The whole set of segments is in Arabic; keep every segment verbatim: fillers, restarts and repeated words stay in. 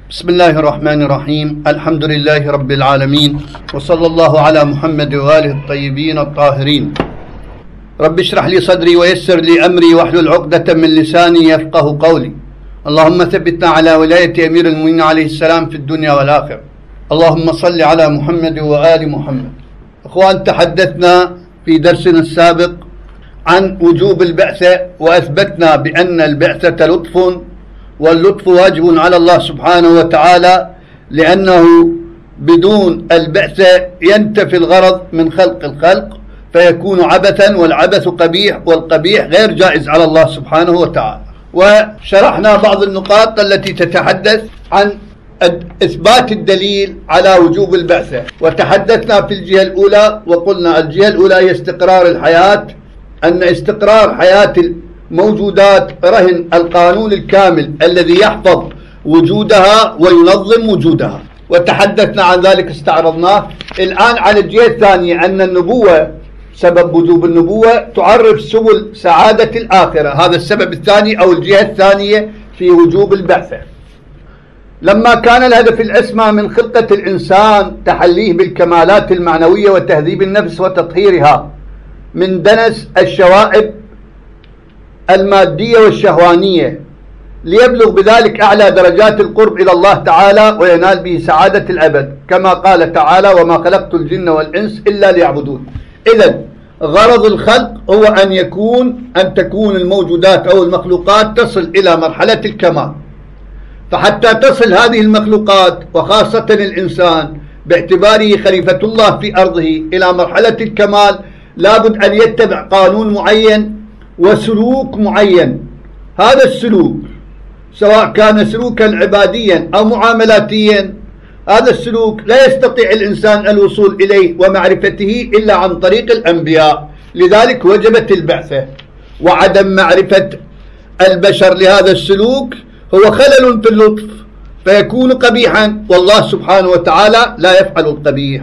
بسم الله الرحمن الرحيم. الحمد لله رب العالمين، وصلى الله على محمد وآله الطيبين الطاهرين. رب اشرح لي صدري ويسر لي أمري واحلل عقدة من لساني يفقه قولي. اللهم ثبتنا على ولاية أمير المؤمنين عليه السلام في الدنيا والآخرة. اللهم صل على محمد وآل محمد. أخوان، تحدثنا في درسنا السابق عن وجوب البعثة، وأثبتنا بأن البعثة لطف، واللطف واجب على الله سبحانه وتعالى، لأنه بدون البعثة ينتفي الغرض من خلق الخلق فيكون عبثا، والعبث قبيح، والقبيح غير جائز على الله سبحانه وتعالى. وشرحنا بعض النقاط التي تتحدث عن إثبات الدليل على وجوب البعثة، وتحدثنا في الجهة الأولى وقلنا الجهة الأولى هي استقرار الحياة، أن استقرار حياة موجودات رهن القانون الكامل الذي يحفظ وجودها وينظم وجودها، وتحدثنا عن ذلك استعرضناه. الآن على الجهة الثانية أن النبوة، سبب وجوب النبوة تعرف سبل سعادة الآخرة، هذا السبب الثاني أو الجهة الثانية في وجوب البعثة. لما كان الهدف الأسمى من خلقة الإنسان تحليه بالكمالات المعنوية وتهذيب النفس وتطهيرها من دنس الشوائب المادية والشهوانية، ليبلغ بذلك أعلى درجات القرب إلى الله تعالى وينال به سعادة الأبد، كما قال تعالى: وما خلقت الجن والإنس إلا ليعبدون. إذن غرض الخلق هو أن يكون أن تكون الموجودات أو المخلوقات تصل إلى مرحلة الكمال. فحتى تصل هذه المخلوقات وخاصة الإنسان باعتباره خليفة الله في أرضه إلى مرحلة الكمال، لابد أن يتبع قانون معين وسلوك معين. هذا السلوك سواء كان سلوكا عباديا أو معاملاتيا، هذا السلوك لا يستطيع الإنسان الوصول إليه ومعرفته إلا عن طريق الأنبياء. لذلك وجبت البعثة، وعدم معرفة البشر لهذا السلوك هو خلل في اللطف فيكون قبيحا، والله سبحانه وتعالى لا يفعل القبيح.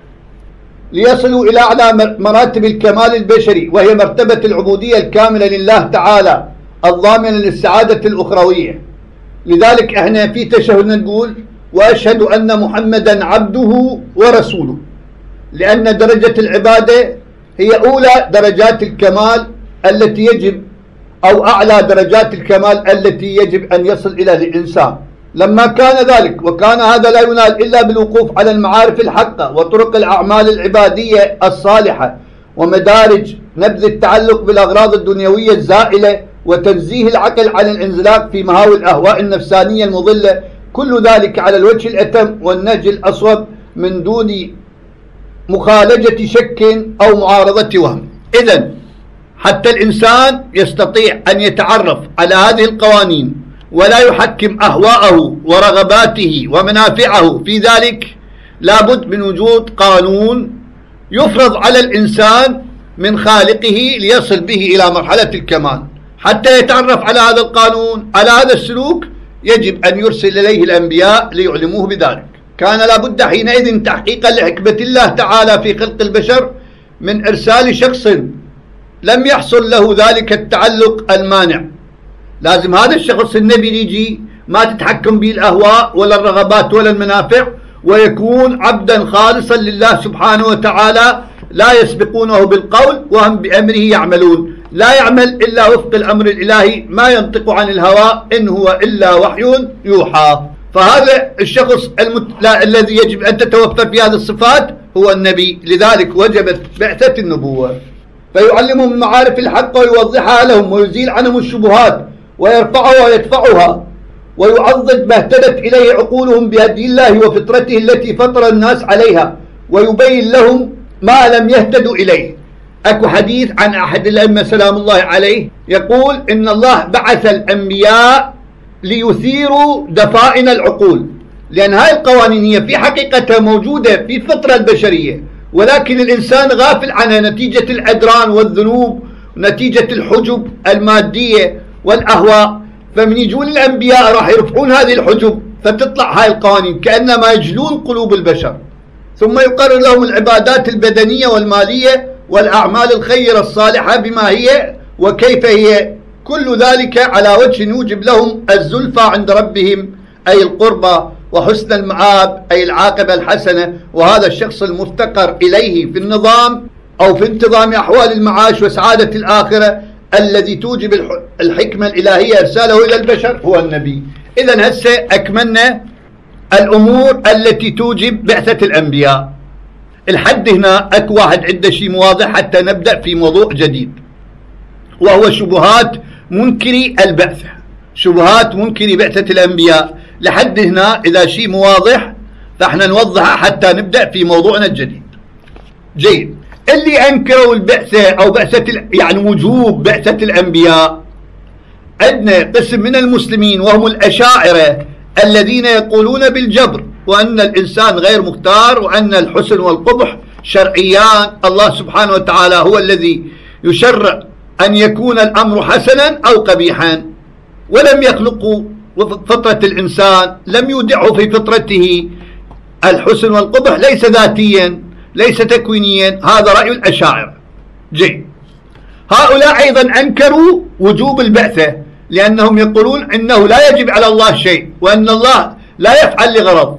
ليصلوا إلى أعلى مراتب الكمال البشري، وهي مرتبة العبودية الكاملة لله تعالى الضامنة للسعادة الأخروية. لذلك احنا في تشهدنا نقول: وأشهد أن محمدا عبده ورسوله، لأن درجة العبادة هي أولى درجات الكمال التي يجب أو أعلى درجات الكمال التي يجب أن يصل إليها الإنسان. لما كان ذلك وكان هذا لا ينال إلا بالوقوف على المعارف الحقة وطرق الأعمال العبادية الصالحة ومدارج نبذ التعلق بالأغراض الدنيوية الزائلة وتنزيه العقل عن الانزلاق في مهاوي الأهواء النفسانية المضلة، كل ذلك على الوجه الأتم والنهج الأصوب من دون مخالجة شك أو معارضة وهم. إذن حتى الإنسان يستطيع أن يتعرف على هذه القوانين ولا يحكم أهواءه ورغباته ومنافعه في ذلك، لابد من وجود قانون يفرض على الإنسان من خالقه ليصل به إلى مرحلة الكمال. حتى يتعرف على هذا القانون، على هذا السلوك، يجب أن يرسل إليه الأنبياء ليعلموه بذلك. كان لابد حينئذ تحقيقا لحكمة الله تعالى في خلق البشر من إرسال شخص لم يحصل له ذلك التعلق المانع. لازم هذا الشخص النبي يجي ما تتحكم به الأهواء ولا الرغبات ولا المنافع، ويكون عبدا خالصا لله سبحانه وتعالى، لا يسبقونه بالقول وهم بأمره يعملون، لا يعمل إلا وفق الأمر الإلهي، ما ينطق عن الهوى إن هو إلا وحي يوحى. فهذا الشخص المت... لا... الذي يجب أن تتوفر في هذه الصفات هو النبي. لذلك وجبت بعثة النبوة، فيعلمهم المعارف الحق ويوضحها لهم ويزيل عنهم الشبهات ويرفعها ويدفعها، ويعضد ما اهتدت إليه عقولهم بهدي الله وفطرته التي فطر الناس عليها، ويبين لهم ما لم يهتدوا إليه. أكو حديث عن أحد الأئمة سلام الله عليه يقول: إن الله بعث الأنبياء ليثيروا دفائن العقول، لأن هاي القوانين هي في حقيقتها موجودة في الفطرة البشرية، ولكن الإنسان غافل عنها نتيجة العدران والذنوب ونتيجة الحجب المادية والأهواء. فمن يجون الأنبياء راح يرفعون هذه الحجب، فتطلع هاي القوانين كأنما يجلون قلوب البشر، ثم يقرر لهم العبادات البدنية والمالية والأعمال الخيرة الصالحة بما هي وكيف هي، كل ذلك على وجه يوجب لهم الزلفى عند ربهم أي القربى وحسن المآب أي العاقبة الحسنة، وهذا الشخص المفتقر إليه في النظام أو في انتظام أحوال المعاش وسعادة الآخرة الذي توجب الحكمة الإلهية إرساله إلى البشر هو النبي. إذن هسه أكملنا الأمور التي توجب بعثة الأنبياء. الحد هنا أكو واحد عنده شيء واضح حتى نبدأ في موضوع جديد، وهو شبهات منكري البعثة، شبهات منكري بعثة الأنبياء. لحد هنا إذا شيء واضح فإحنا نوضحه حتى نبدأ في موضوعنا الجديد. جيد. اللي أنكروا البعثة أو بعثة يعني وجوب بعثة الأنبياء، عندنا قسم من المسلمين وهم الأشاعرة الذين يقولون بالجبر، وأن الإنسان غير مختار، وأن الحسن والقبح شرعيان، الله سبحانه وتعالى هو الذي يشرع أن يكون الأمر حسنا أو قبيحا، ولم يخلقوا فطرة الإنسان، لم يودعه في فطرته الحسن والقبح، ليس ذاتيا ليس تكوينيا. هذا رأي الأشاعرة. جيد. هؤلاء أيضا أنكروا وجوب البعثة، لأنهم يقولون إنه لا يجب على الله شيء، وأن الله لا يفعل لغرض.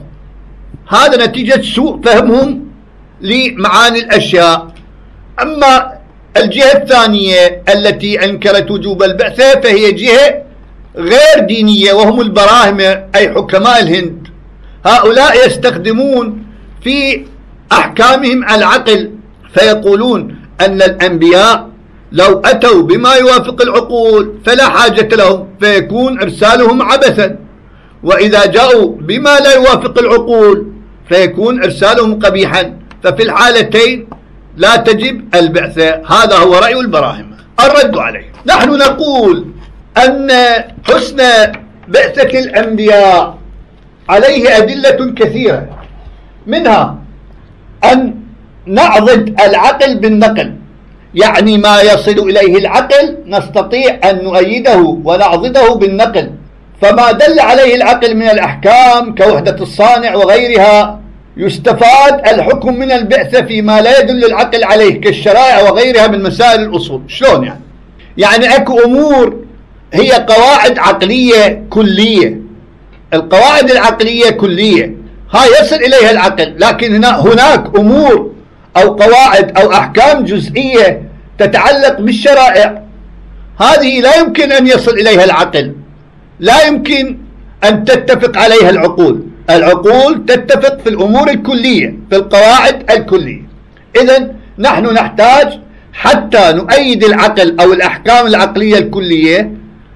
هذا نتيجة سوء فهمهم لمعاني الأشياء. أما الجهة الثانية التي أنكرت وجوب البعثة فهي جهة غير دينية، وهم البراهمة أي حكماء الهند. هؤلاء يستخدمون في أحكامهم العقل، فيقولون أن الأنبياء لو أتوا بما يوافق العقول فلا حاجة لهم، فيكون إرسالهم عبثا، وإذا جاءوا بما لا يوافق العقول فيكون إرسالهم قبيحا، ففي الحالتين لا تجب البعثة. هذا هو رأي البراهمة. الرد عليه، نحن نقول أن حسن بعثة الأنبياء عليه أدلة كثيرة، منها أن نعضد العقل بالنقل، يعني ما يصل إليه العقل نستطيع أن نؤيده ونعضده بالنقل، فما دل عليه العقل من الأحكام كوحدة الصانع وغيرها يستفاد الحكم من البعثة فيما لا يدل العقل عليه كالشرائع وغيرها من مسائل الأصول. شلون يعني؟ يعني أكو أمور هي قواعد عقلية كلية، القواعد العقلية كلية هاي يصل إليها العقل، لكن هنا هناك أمور أو قواعد أو أحكام جزئية تتعلق بالشرائع، هذه لا يمكن أن يصل إليها العقل، لا يمكن أن تتفق عليها العقول. العقول تتفق في الأمور الكلية، في القواعد الكلية. إذن نحن نحتاج حتى نؤيد العقل أو الأحكام العقلية الكلية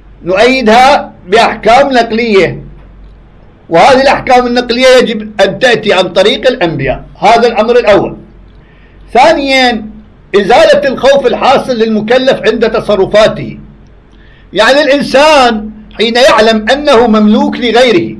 نؤيدها بأحكام نقلية، وهذه الأحكام النقلية يجب أن تأتي عن طريق الأنبياء. هذا الأمر الأول. ثانيا، إزالة الخوف الحاصل للمكلف عند تصرفاته، يعني الإنسان حين يعلم أنه مملوك لغيره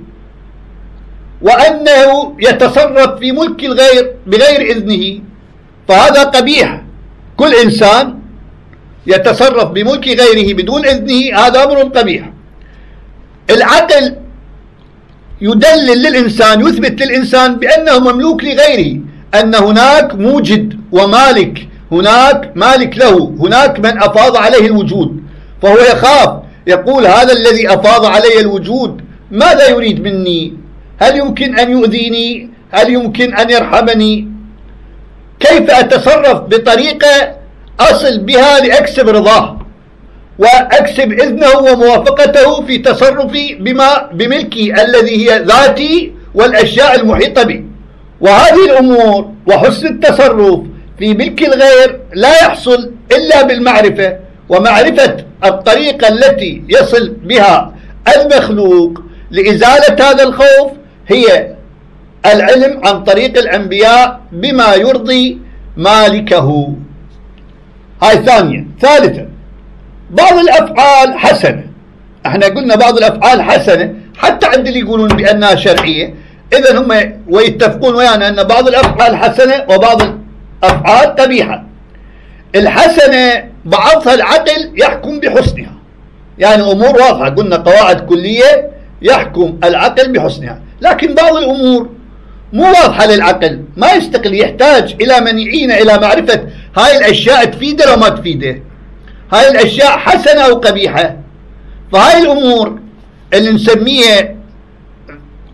وأنه يتصرف في ملك الغير بغير إذنه فهذا قبيح. كل إنسان يتصرف بملك غيره بدون إذنه هذا أمر قبيح. العقل يدلل للإنسان، يثبت للإنسان بأنه مملوك لغيره، أن هناك موجد ومالك، هناك مالك له، هناك من أفاض عليه الوجود، فهو يخاف، يقول هذا الذي أفاض علي الوجود ماذا يريد مني؟ هل يمكن أن يؤذيني؟ هل يمكن أن يرحمني؟ كيف أتصرف بطريقة أصل بها لأكسب رضاه وأكسب إذنه وموافقته في تصرفي بما بملكي الذي هي ذاتي والأشياء المحيطة بي. وهذه الأمور وحسن التصرف في ملك الغير لا يحصل إلا بالمعرفة، ومعرفة الطريقة التي يصل بها المخلوق لإزالة هذا الخوف هي العلم عن طريق الأنبياء بما يرضي مالكه. هاي ثانية. ثالثا، بعض الأفعال حسنة، احنا قلنا بعض الأفعال حسنة حتى عند اللي يقولون بأنها شرعية، إذن هم ويتفقون ويانا أن بعض الأفعال حسنة وبعض الأفعال قبيحة. الحسنة بعضها العقل يحكم بحسنها، يعني أمور واضحة، قلنا قواعد كلية يحكم العقل بحسنها، لكن بعض الأمور مو واضحة للعقل، ما يستقل، يحتاج إلى من يعين إلى معرفة هاي الأشياء تفيده لو ما تفيده، هاي الأشياء حسنة أو قبيحة. فهاي الأمور اللي نسميها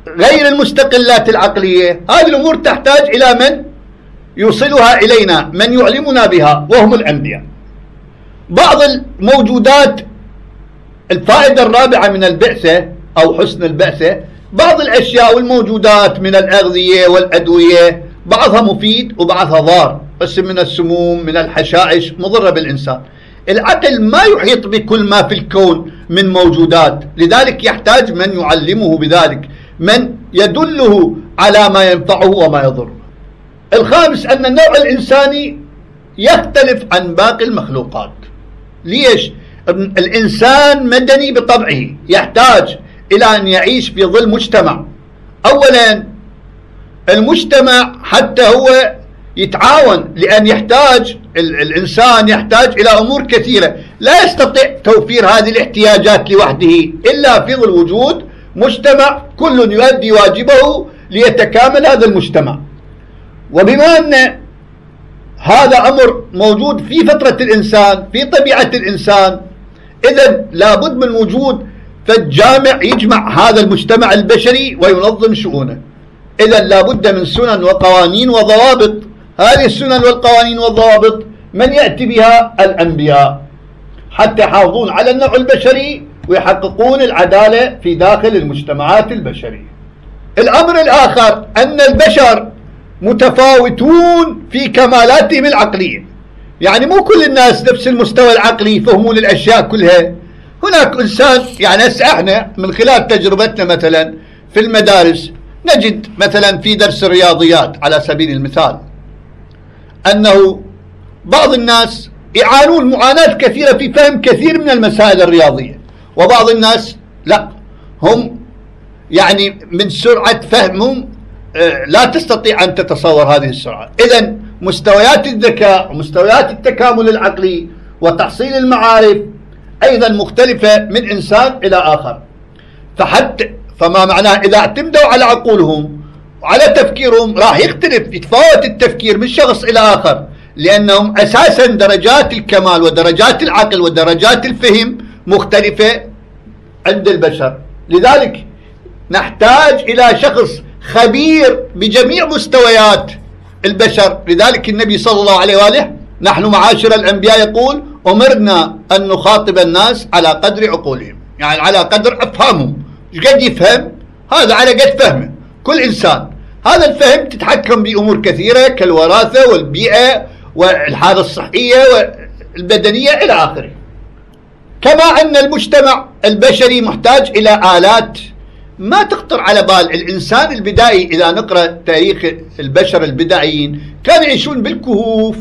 غير المستقلات العقلية، هذه الأمور تحتاج إلى من يوصلها إلينا، من يعلمنا بها، وهم الأنبياء. بعض الموجودات، الفائدة الرابعة من البعثة أو حسن البعثة، بعض الأشياء والموجودات من الأغذية والأدوية بعضها مفيد وبعضها ضار، قسم من السموم من الحشائش مضرة بالإنسان. العقل ما يحيط بكل ما في الكون من موجودات، لذلك يحتاج من يعلمه بذلك، من يدله على ما ينفعه وما يضره. الخامس أن النوع الإنساني يختلف عن باقي المخلوقات. ليش؟ الإنسان مدني بطبعه، يحتاج إلى أن يعيش في ظل مجتمع. أولا المجتمع حتى هو يتعاون، لأن يحتاج الإنسان يحتاج إلى أمور كثيرة، لا يستطيع توفير هذه الاحتياجات لوحده إلا في ظل وجود مجتمع كل يؤدي واجبه ليتكامل هذا المجتمع. وبما أن هذا أمر موجود في فطرة الإنسان في طبيعة الإنسان، إذن لابد من وجود فالجامع يجمع هذا المجتمع البشري وينظم شؤونه. إذن لابد من سنن وقوانين وضوابط. هذه السنن والقوانين والضوابط من يأتي بها؟ الأنبياء، حتى يحافظون على النوع البشري ويحققون العدالة في داخل المجتمعات البشرية. الأمر الآخر أن البشر متفاوتون في كمالاتهم العقلية، يعني مو كل الناس نفس المستوى العقلي يفهمون الأشياء كلها. هناك إنسان، يعني هسه احنا من خلال تجربتنا مثلا في المدارس نجد مثلا في درس الرياضيات على سبيل المثال أنه بعض الناس يعانون معاناة كثيرة في فهم كثير من المسائل الرياضية، وبعض الناس لا، هم يعني من سرعة فهمهم لا تستطيع أن تتصور هذه السرعة. إذن مستويات الذكاء ومستويات التكامل العقلي وتحصيل المعارف أيضا مختلفة من إنسان إلى آخر. فحتى فما معناه إذا اعتمدوا على عقولهم وعلى تفكيرهم راح يختلف، يتفاوت التفكير من شخص إلى آخر، لأنهم أساسا درجات الكمال ودرجات العقل ودرجات الفهم مختلفة عند البشر. لذلك نحتاج إلى شخص خبير بجميع مستويات البشر. لذلك النبي صلى الله عليه وآله نحن معاشر الأنبياء يقول أمرنا أن نخاطب الناس على قدر عقولهم، يعني على قدر أفهامهم. ايش قد يفهم؟ هذا على قد فهمه كل إنسان. هذا الفهم تتحكم بأمور كثيرة كالوراثة والبيئة والحالة الصحية والبدنية إلى آخره. كما أن المجتمع البشري محتاج إلى آلات ما تخطر على بال الإنسان البدائي. إذا نقرأ تاريخ البشر البدائيين كانوا يعيشون بالكهوف،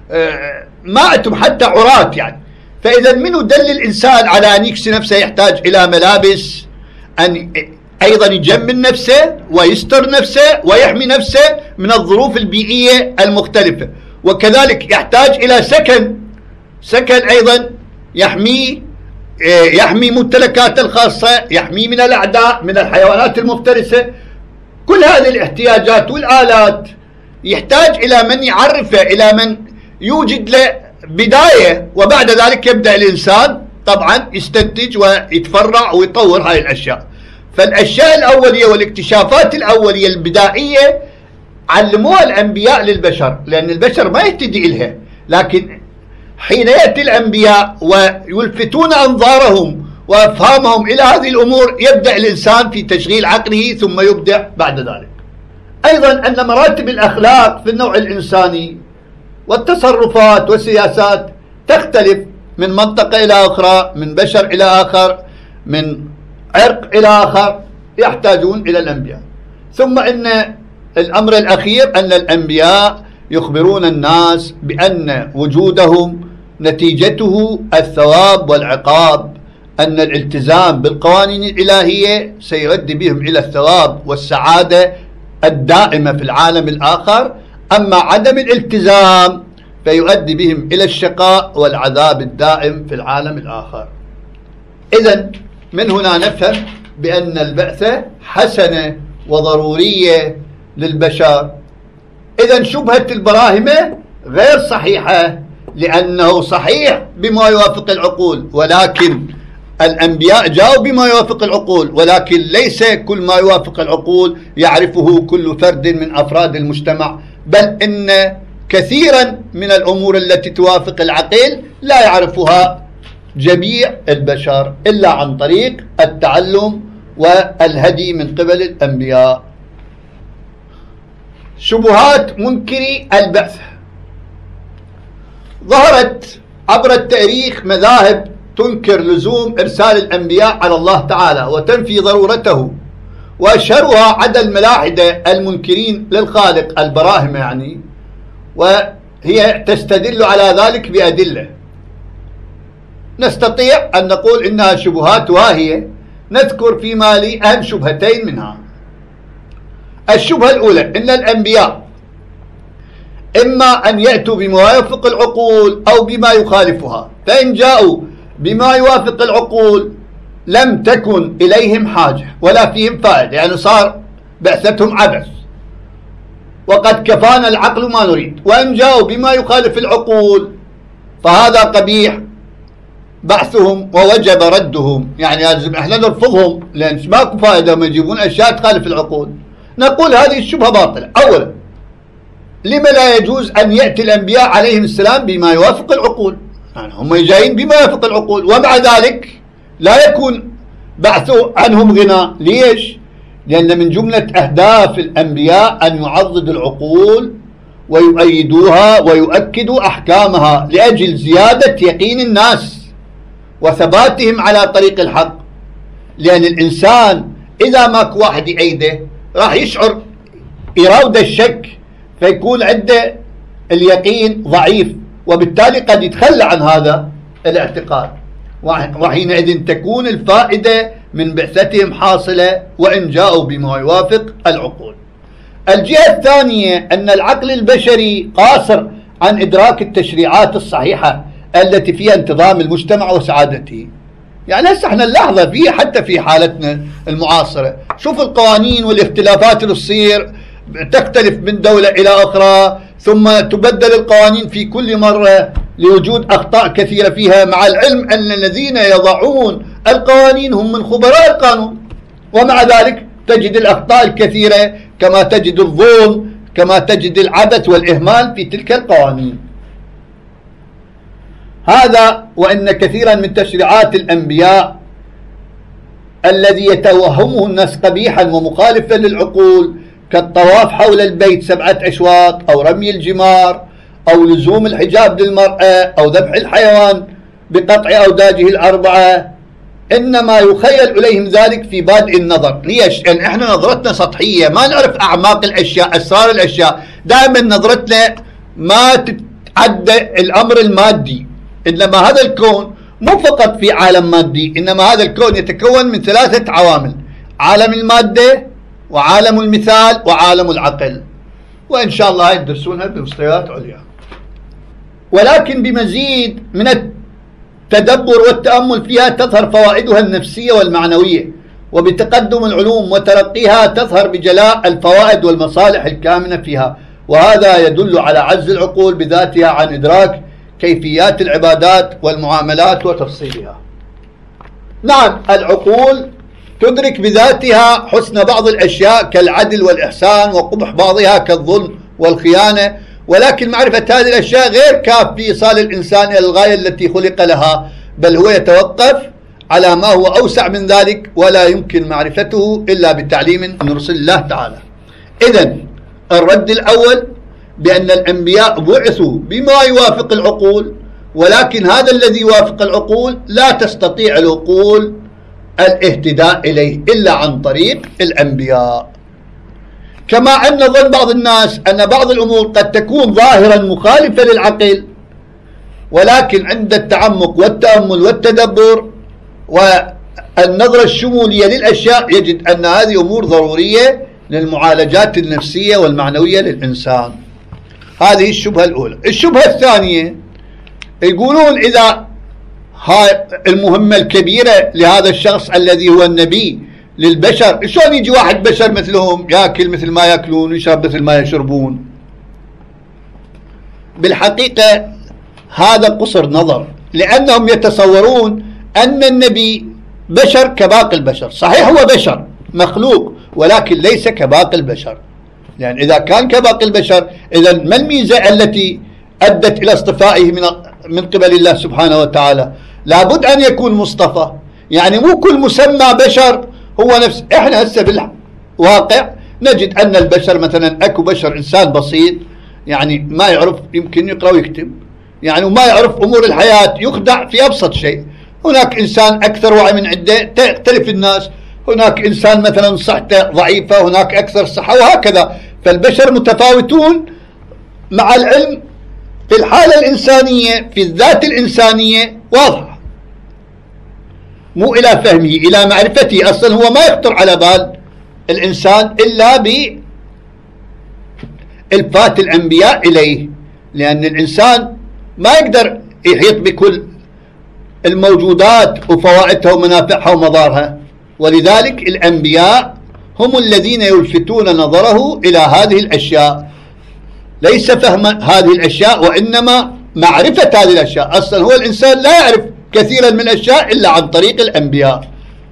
ما عندهم حتى عراة يعني. فإذا منو دل الإنسان على أن يكسي نفسه؟ يحتاج إلى ملابس، أن أيضا يجمل نفسه ويستر نفسه ويحمي نفسه من الظروف البيئية المختلفة. وكذلك يحتاج إلى سكن، سكن أيضا يحميه، يحمي ممتلكاته الخاصة، يحميه من الأعداء، من الحيوانات المفترسة. كل هذه الاحتياجات والآلات يحتاج إلى من يعرفه، إلى من يوجد له بداية، وبعد ذلك يبدأ الإنسان طبعا يستنتج ويتفرع ويطور هاي الأشياء. فالأشياء الأولية والاكتشافات الأولية البدائية علموها الأنبياء للبشر، لأن البشر ما يهتدي إلها. لكن حين يأتي الأنبياء ويلفتون أنظارهم وأفهامهم إلى هذه الأمور يبدأ الإنسان في تشغيل عقله ثم يبدع بعد ذلك. أيضا أن مراتب الأخلاق في النوع الإنساني والتصرفات والسياسات تختلف من منطقة إلى أخرى، من بشر إلى آخر، من عرق إلى آخر، يحتاجون إلى الأنبياء. ثم إن الأمر الأخير أن الأنبياء يخبرون الناس بأن وجودهم نتيجته الثواب والعقاب، أن الالتزام بالقوانين الإلهية سيؤدي بهم إلى الثواب والسعادة الدائمة في العالم الآخر، أما عدم الالتزام فيؤدي بهم إلى الشقاء والعذاب الدائم في العالم الآخر. إذن من هنا نفهم بأن البعثة حسنة وضرورية للبشر. إذن شبهة البراهمة غير صحيحة، لأنه صحيح بما يوافق العقول، ولكن الأنبياء جاءوا بما يوافق العقول، ولكن ليس كل ما يوافق العقول يعرفه كل فرد من أفراد المجتمع، بل إن كثيرا من الأمور التي توافق العقل لا يعرفها جميع البشر إلا عن طريق التعلم والهدي من قبل الأنبياء. شبهات منكري البعث. ظهرت عبر التاريخ مذاهب تنكر لزوم إرسال الأنبياء على الله تعالى وتنفي ضرورته، وأشهرها عدا الملاحدة المنكرين للخالق البراهمة يعني، وهي تستدل على ذلك بأدلة. نستطيع أن نقول إنها شبهات واهية، نذكر فيما لي أهم شبهتين منها. الشبهة الأولى إن الأنبياء إما أن يأتوا بما يوافق العقول أو بما يخالفها، فإن جاءوا بما يوافق العقول لم تكن إليهم حاجة ولا فيهم فائدة، يعني صار بعثتهم عبث وقد كفانا العقل ما نريد. وإن جاءوا بما يخالف العقول فهذا قبيح بعثهم ووجب ردهم، يعني لازم احنا نرفضهم لأن ماكو فائدة ما يجيبون أشياء تخالف العقول. نقول هذه الشبهة باطلة. أولا، لما لا يجوز أن يأتي الأنبياء عليهم السلام بما يوافق العقول؟ يعني هم جايين بما يوافق العقول ومع ذلك لا يكون بعثوا عنهم غنى. ليش؟ لأن من جملة أهداف الأنبياء أن يعضدوا العقول ويؤيدوها ويؤكدوا أحكامها لأجل زيادة يقين الناس وثباتهم على طريق الحق. لأن الإنسان إذا ماكو واحد يأيده راح يشعر يراود الشك، فيكون عنده اليقين ضعيف، وبالتالي قد يتخلى عن هذا الاعتقاد، وحينئذ تكون الفائدة من بعثتهم حاصلة وإن جاءوا بما يوافق العقول. الجهة الثانية أن العقل البشري قاصر عن إدراك التشريعات الصحيحة التي فيها انتظام المجتمع وسعادته. يعني هسه احنا نلاحظها فيه حتى في حالتنا المعاصرة، شوف القوانين والاختلافات اللي تصير، تختلف من دولة إلى أخرى، ثم تبدل القوانين في كل مرة لوجود أخطاء كثيرة فيها، مع العلم أن الذين يضعون القوانين هم من خبراء القانون، ومع ذلك تجد الأخطاء الكثيرة كما تجد الظلم، كما تجد العبث والإهمال في تلك القوانين. هذا وإن كثيرا من تشريعات الأنبياء الذي يتوهمه الناس قبيحا ومخالفا للعقول، كالطواف حول البيت سبعة أشواط، أو رمي الجمار، أو لزوم الحجاب للمرأة، أو ذبح الحيوان بقطع أوداجه الأربعة، إنما يخيل إليهم ذلك في بادئ النظر. ليش؟ لأن إحنا نظرتنا سطحية، ما نعرف أعماق الأشياء، أسرار الأشياء. دائما نظرتنا ما تتعدى الأمر المادي، إنما هذا الكون مو فقط في عالم مادي، إنما هذا الكون يتكون من ثلاثة عوامل: عالم المادة، وعالم المثال، وعالم العقل. وإن شاء الله يدرسونها بمستويات عليا. ولكن بمزيد من التدبر والتأمل فيها تظهر فوائدها النفسية والمعنوية، وبتقدم العلوم وترقيها تظهر بجلاء الفوائد والمصالح الكامنة فيها، وهذا يدل على عجز العقول بذاتها عن إدراك كيفيات العبادات والمعاملات وتفصيلها. نعم، العقول تدرك بذاتها حسن بعض الأشياء كالعدل والإحسان، وقبح بعضها كالظلم والخيانة، ولكن معرفة هذه الأشياء غير كاف في إيصال الإنسان إلى الغاية التي خلق لها، بل هو يتوقف على ما هو أوسع من ذلك، ولا يمكن معرفته إلا بتعليم من رسل الله تعالى. إذن الرد الأول بأن الأنبياء بعثوا بما يوافق العقول، ولكن هذا الذي يوافق العقول لا تستطيع العقول الاهتداء إليه إلا عن طريق الأنبياء. كما أن ظن بعض الناس أن بعض الأمور قد تكون ظاهرا مخالفة للعقل، ولكن عند التعمق والتأمل والتدبر والنظرة الشمولية للأشياء يجد أن هذه أمور ضرورية للمعالجات النفسية والمعنوية للإنسان. هذه الشبهة الأولى. الشبهة الثانية يقولون إذا هاي المهمة الكبيرة لهذا الشخص الذي هو النبي للبشر، شلون يجي واحد بشر مثلهم يأكل مثل ما يأكلون ويشرب مثل ما يشربون؟ بالحقيقة هذا قصر نظر، لأنهم يتصورون أن النبي بشر كباقي البشر. صحيح هو بشر مخلوق ولكن ليس كباقي البشر، لأن يعني إذا كان كباقي البشر إذا ما الميزة التي أدت إلى اصطفائه من من قبل الله سبحانه وتعالى؟ لابد أن يكون مصطفى. يعني مو كل مسمى بشر هو نفس. إحنا هسه بالواقع نجد أن البشر مثلا أكو بشر إنسان بسيط يعني ما يعرف يمكن يقرأ ويكتب يعني وما يعرف أمور الحياة، يخدع في أبسط شيء. هناك إنسان أكثر وعي من عده، تختلف الناس. هناك إنسان مثلا صحته ضعيفة، هناك أكثر صحة، وهكذا. فالبشر متفاوتون مع العلم في الحالة الإنسانية، في الذات الإنسانية واضحة، مو إلى فهمه إلى معرفته. أصلا هو ما يخطر على بال الإنسان إلا بإلفات الأنبياء إليه، لأن الإنسان ما يقدر يحيط بكل الموجودات وفوائدها ومنافعها ومضارها، ولذلك الأنبياء هم الذين يلفتون نظره إلى هذه الأشياء، ليس فهم هذه الأشياء وإنما معرفة هذه الأشياء. أصلا هو الإنسان لا يعرف كثيرا من الأشياء إلا عن طريق الأنبياء.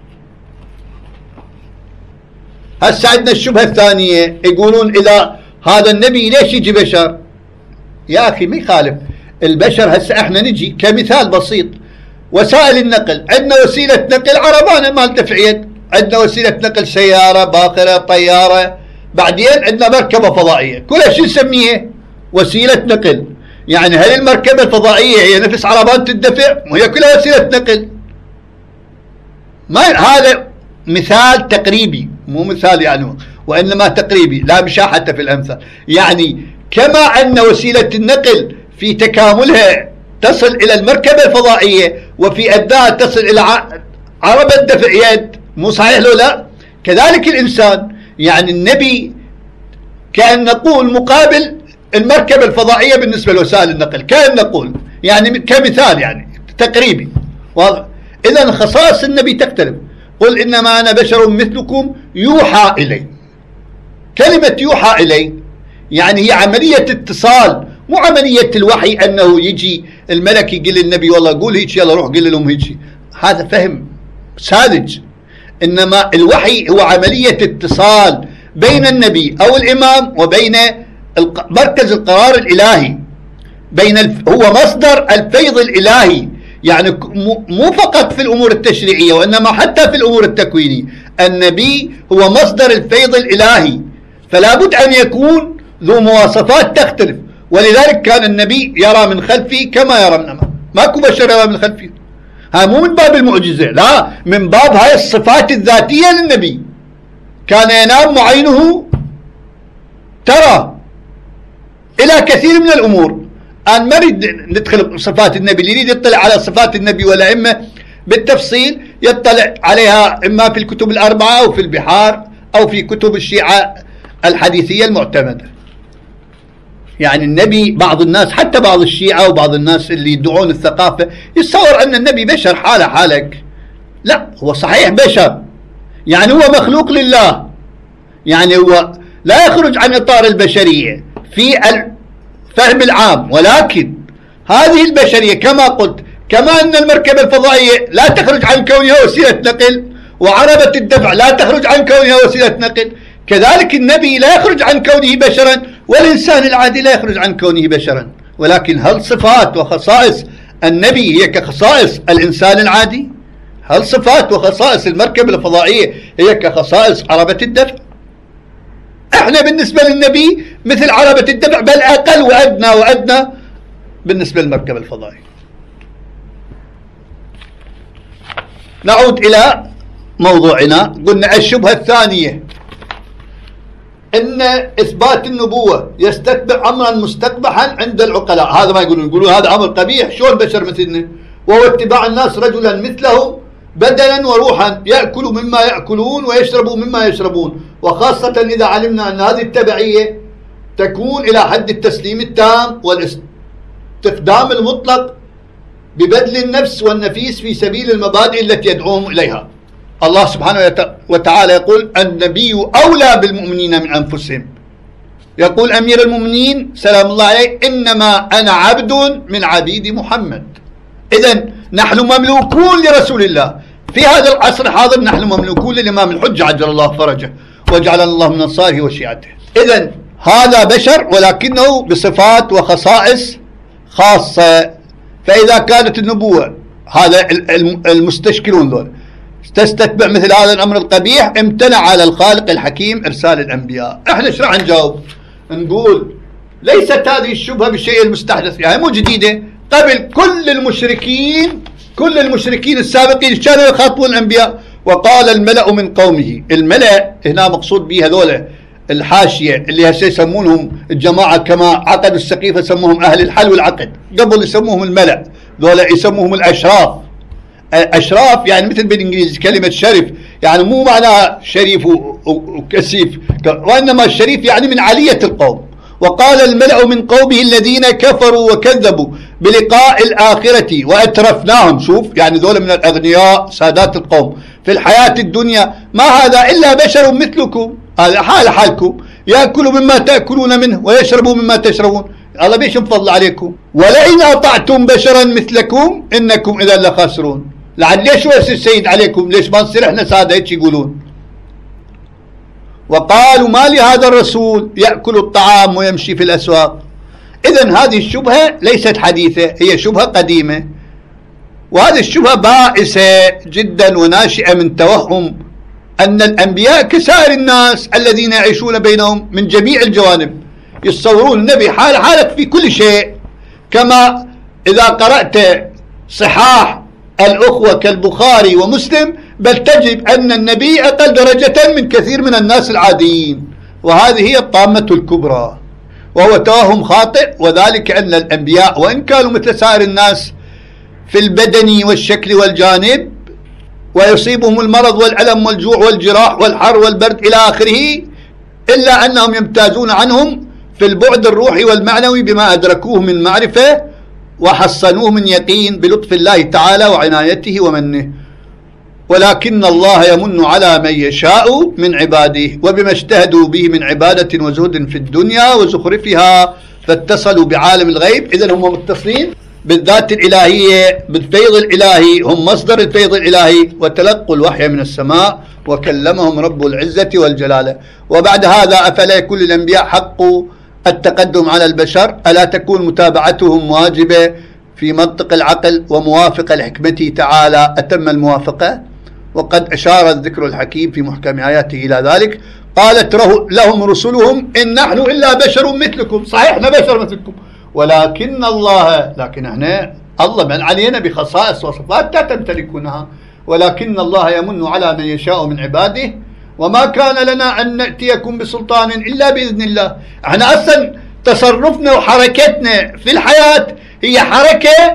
هسه عندنا الشبهة الثانية، يقولون إذا هذا النبي ليش يجي بشر؟ يا أخي ما يخالف البشر. هسه احنا نجي كمثال بسيط، وسائل النقل، عندنا وسيلة نقل عربانة مال دفع يد، عندنا وسيلة نقل سيارة، باخرة، طيارة، بعدين عندنا مركبة فضائية، كلها شو نسميها؟ وسيلة نقل. يعني هل المركبة الفضائية هي نفس عربات الدفع؟ وهي كلها وسيلة نقل. ما هذا مثال تقريبي، مو مثال يعني، وإنما تقريبي، لا مشاحة في الأمثال. يعني كما أن وسيلة النقل في تكاملها تصل إلى المركبة الفضائية، وفي أداء تصل إلى عربة دفع يد، مو صحيح لو لا؟ كذلك الإنسان، يعني النبي كأن نقول مقابل المركبة الفضائية بالنسبة لوسائل النقل، كأن نقول يعني كمثال يعني تقريبي واضح. إذن خصائص النبي تختلف. قل إنما أنا بشر مثلكم يوحى إلي. كلمة يوحى إلي يعني هي عملية اتصال، مو عملية الوحي أنه يجي الملك يقول للنبي والله قول هيك يلا روح قل لهم هيك، هذا فهم ساذج. إنما الوحي هو عملية اتصال بين النبي أو الإمام وبين مركز القرار الإلهي، بين الف... هو مصدر الفيض الإلهي. يعني مو فقط في الأمور التشريعية وإنما حتى في الأمور التكوينية، النبي هو مصدر الفيض الإلهي، فلا بد أن يكون ذو مواصفات تختلف. ولذلك كان النبي يرى من خلفه كما يرى من أمامه، ماكو بشر يرى من خلفه. ها مو من باب المعجزة، لا، من باب هاي الصفات الذاتية للنبي. كان ينام وعينه ترى إلى كثير من الأمور. أنا ما نريد ندخل بصفات النبي، اللي يريد يطلع على صفات النبي والأئمة بالتفصيل يطلع عليها إما في الكتب الأربعة أو في البحار أو في كتب الشيعة الحديثية المعتمدة. يعني النبي، بعض الناس حتى بعض الشيعة وبعض الناس اللي يدعون الثقافة يتصور أن النبي بشر حالة حالك. لا، هو صحيح بشر، يعني هو مخلوق لله، يعني هو لا يخرج عن إطار البشرية في الفهم العام، ولكن هذه البشرية كما قلت، كما أن المركبة الفضائية لا تخرج عن كونها وسيلة نقل، وعربة الدفع لا تخرج عن كونها وسيلة نقل، كذلك النبي لا يخرج عن كونه بشرا، والإنسان العادي لا يخرج عن كونه بشرا. ولكن هل صفات وخصائص النبي هي كخصائص الإنسان العادي؟ هل صفات وخصائص المركبة الفضائية هي كخصائص عربة الدفع؟ احنا بالنسبة للنبي مثل عربة الدفع، بل أقل وأدنى وأدنى بالنسبة للمركبة الفضائية. نعود إلى موضوعنا. قلنا الشبهة الثانية إن إثبات النبوة يستتبع أمرا مستقبحا عند العقلاء. هذا ما يقولون، يقولون هذا أمر قبيح، شلون بشر مثلنا؟ وهو اتباع الناس رجلا مثله بدنا وروحا، يأكل مما يأكلون ويشرب مما يشربون، وخاصة إذا علمنا أن هذه التبعية تكون إلى حد التسليم التام والاستخدام المطلق ببذل النفس والنفيس في سبيل المبادئ التي يدعوهم إليها. الله سبحانه وتعالى يقول النبي أولى بالمؤمنين من أنفسهم. يقول أمير المؤمنين سلام الله عليه إنما أنا عبد من عبيد محمد. إذن نحن مملوكون لرسول الله، في هذا العصر الحاضر نحن مملوكون للإمام الحجة عجل الله فرجه وجعلنا الله من أنصاره وشيعته. إذن هذا بشر ولكنه بصفات وخصائص خاصة. فإذا كانت النبوة هذا المستشكلون ذول تستتبع مثل هذا الأمر القبيح، امتنع على الخالق الحكيم إرسال الأنبياء. احنا ايش راح نجاوب؟ نقول ليست هذه الشبهة بالشيء المستحدث، يعني مو جديدة. قبل كل المشركين كل المشركين السابقين كانوا يخاطبون الأنبياء. وقال الملأ من قومه، الملأ هنا مقصود به هذول الحاشية اللي هسه يسمونهم الجماعة كما عقدوا السقيفة سموهم أهل الحل والعقد، قبل يسموهم الملأ ذولا يسموهم الأشراف. أشراف يعني مثل بالإنجليزي كلمة شرف، يعني مو معناها شريف وكسيف، وإنما الشريف يعني من علية القوم. وقال الملأ من قومه الذين كفروا وكذبوا بلقاء الآخرة وأترفناهم، شوف يعني ذولا من الأغنياء سادات القوم في الحياة الدنيا، ما هذا إلا بشر مثلكم، هذا حال حالكم، يأكل مما تأكلون منه ويشرب مما تشربون. الله بيش مفضل عليكم. ولئن أطعتم بشرا مثلكم إنكم إذا لخاسرون. لعل ليش ويس السيد عليكم؟ ليش ما نصير احنا سادة هيك يقولون؟ وقالوا ما لهذا الرسول يأكل الطعام ويمشي في الأسواق. إذن هذه الشبهة ليست حديثة، هي شبهة قديمة، وهذه الشبهة بائسة جدا وناشئة من توهم أن الأنبياء كسائر الناس الذين يعيشون بينهم من جميع الجوانب، يتصورون النبي حال حالك في كل شيء. كما إذا قرأت صحاح الأخوة كالبخاري ومسلم بل تجد أن النبي أقل درجة من كثير من الناس العاديين، وهذه هي الطامة الكبرى، وهو توهم خاطئ. وذلك أن الأنبياء وإن كانوا مثل سائر الناس في البدن والشكل والجانب ويصيبهم المرض والألم والجوع والجراح والحر والبرد إلى آخره، إلا أنهم يمتازون عنهم في البعد الروحي والمعنوي بما أدركوه من معرفة وحصنوه من يقين بلطف الله تعالى وعنايته ومنه. ولكن الله يمن على من يشاء من عباده وبما اجتهدوا به من عبادة وزهد في الدنيا وزخرفها فاتصلوا بعالم الغيب. إذن هم متصلين بالذات الإلهية بالفيض الإلهي، هم مصدر الفيض الإلهي، وتلقوا الوحي من السماء وكلمهم رب العزة والجلالة. وبعد هذا أفلا يكون للأنبياء حق التقدم على البشر؟ ألا تكون متابعتهم واجبة في منطق العقل وموافقة لحكمته تعالى أتم الموافقة؟ وقد أشار الذكر الحكيم في محكم آياته إلى ذلك. قالت لهم رسلهم إن نحن إلا بشر مثلكم، صحيح احنا بشر مثلكم، ولكن الله، لكن احنا الله من علينا بخصائص وصفات لا تمتلكونها، ولكن الله يمن على من يشاء من عباده وما كان لنا أن نأتيكم بسلطان إلا بإذن الله. احنا أصلا تصرفنا وحركتنا في الحياة هي حركة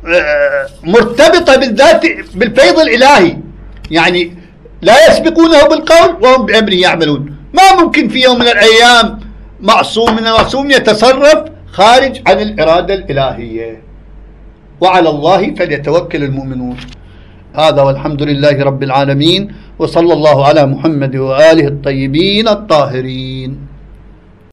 مرتبطة بالذات بالفيض الإلهي، يعني لا يسبقونه بالقول وهم بأمره يعملون. ما ممكن في يوم من الأيام معصوم من المعصوم يتصرف خارج عن الإرادة الإلهية. وعلى الله فليتوكل المؤمنون. هذا والحمد لله رب العالمين، وصلى الله على محمد وآله الطيبين الطاهرين.